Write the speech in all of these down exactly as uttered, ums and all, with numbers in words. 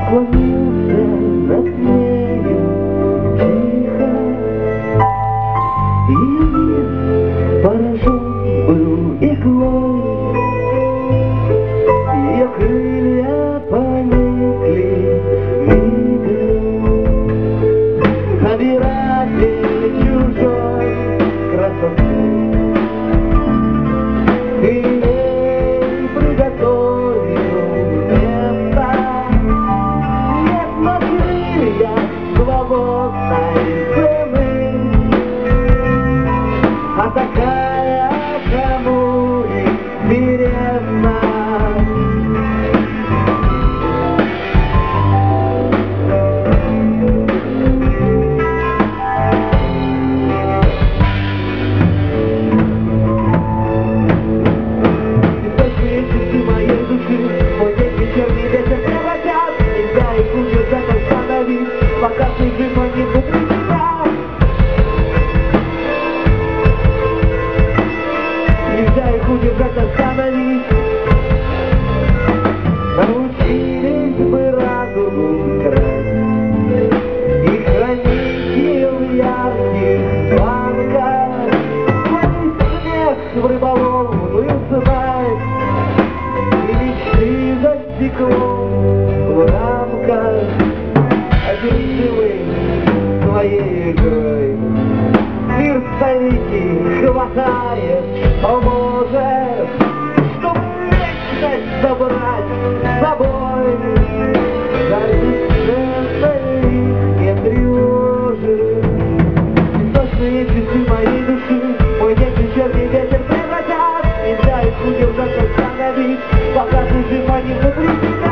склонился над нею тихо, ее мир поражен был иглой, ее крылья поникли мигом, собиратель чужой красоты. Ты ей приготовил место, нет на крыльях свободной цены, а такая кому интересна. Пока ты жива, не внутри тебя. Нельзя их удержать, остановить. Научились мы разуму крать и хранить ее в ярких банках. Ловить смех в рыболовную знать и мечты за стеклом в рамках. Одержимый своей игрой, мир старики хватает, поможет, чтоб вечность забрать с собой. Жаль, бесценной не тревожит песочные часы моей души. Мой день вечерний ветер превратят, нельзя их удержать, остановить, пока ты жива, не внутри тебя.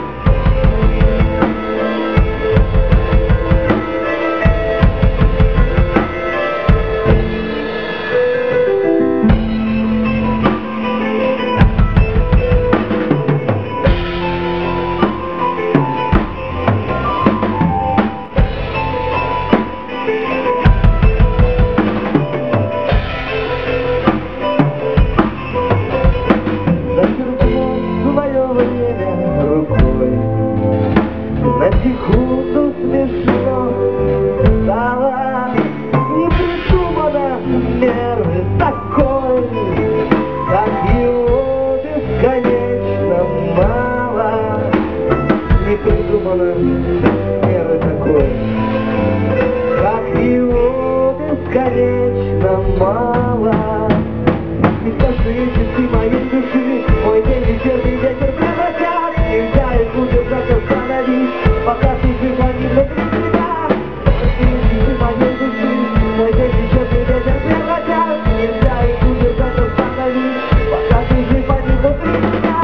На секунду смешно стало, не придумано меры такой, как его бесконечно мало. Не придумано меры такой, как его бесконечно мало. Бесконечные часы моей души, мой день вечерний ветер превратят, нельзя их удержать, остановить, пока ты жива, не внутри тебя. Часы моей души, мой день вечерний ветер превратят, нельзя их удержать, остановить, пока ты жива, не внутри тебя.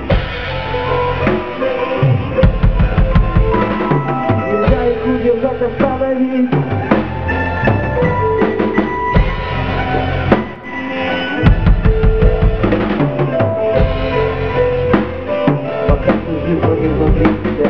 Нельзя их удержать, остановить. Пока ты жива, не внутри тебя.